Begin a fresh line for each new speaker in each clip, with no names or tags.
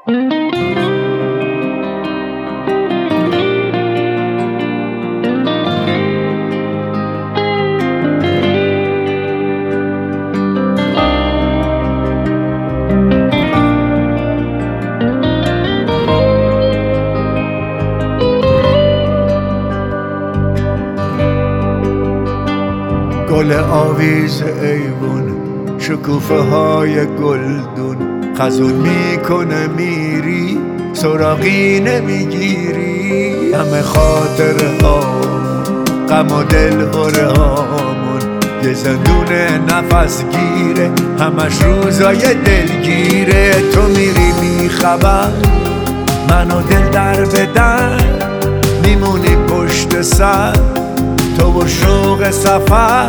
گل آویز ایوون، شکوفه های گلدون، خزون میکنه میری سراغی نمیگیری. همه خاطره هامون، غم و دل هره هامون، یه زندون نفس گیره، همش روزای دلگیره. تو میری بی خبر، من و دل در به در، میمونی پشت سر، تو و شوق سفر.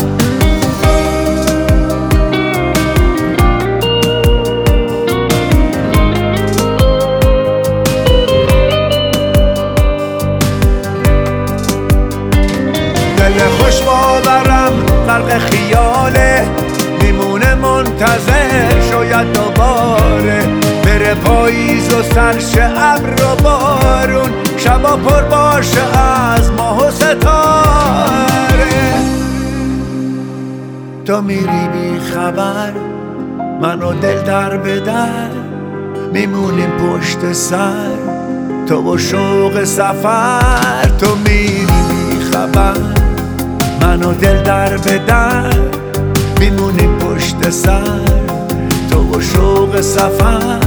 دل خوش باورم غرق خیاله، میمونه منتظر شاید دوباره بره پاییز و سرشه ابر و بارون، شبا پر باشه از ماه و ستاره. تو میری بی خبر، من و دل در به در، میمونیم پشت سر، تو و شوق سفر. تو میری بی خبر، من و دل در به در، میمونیم پشت سر، تو و شوق سفر.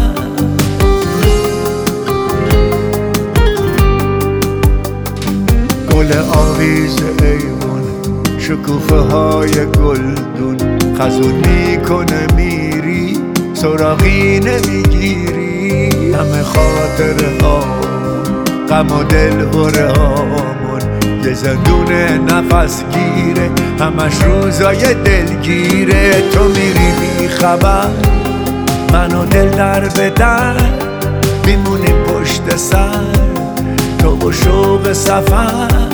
گل آویز ایوون، شکوفه های گلدون، خزون میکنه میری سراغی نمیگیری. همه خاطره هامون، غم و دل هره هامون، یه زندون نفس گیره، همش روزای دلگیره. تو میری بی خبر، من و دل در به در، میمونی پشت سر، تو و شوق سفر.